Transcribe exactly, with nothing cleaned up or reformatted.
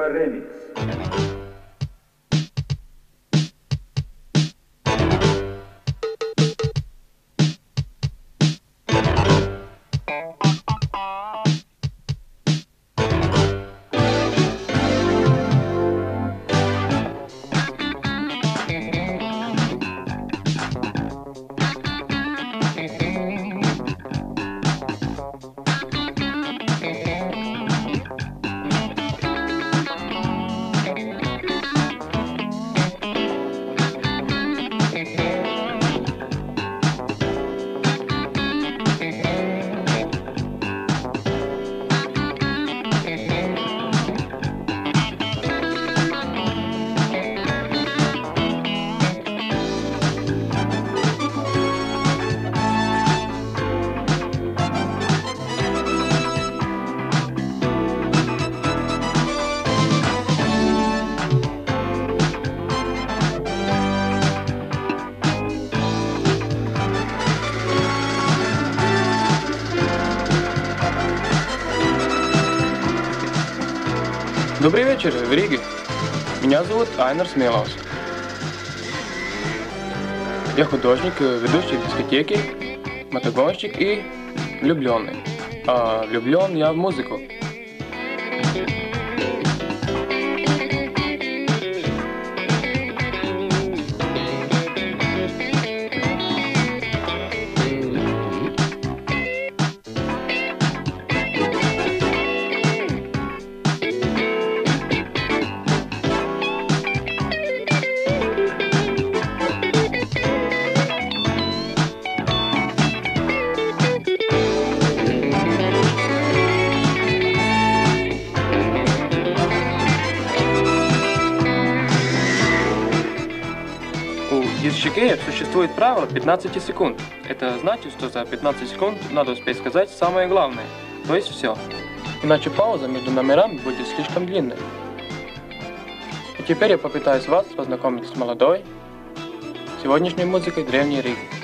Альфа Ремикс. Добрый вечер в Риге. Меня зовут Айнар Смелаус. Я художник, ведущий дискотеки, мотогонщик и влюбленный. А влюблен я в музыку. У диск-жокеев существует правило пятнадцать секунд. Это значит, что за пятнадцать секунд надо успеть сказать самое главное, то есть все. Иначе пауза между номерами будет слишком длинной. И теперь я попытаюсь вас познакомить с молодой, сегодняшней музыкой Древней Риги.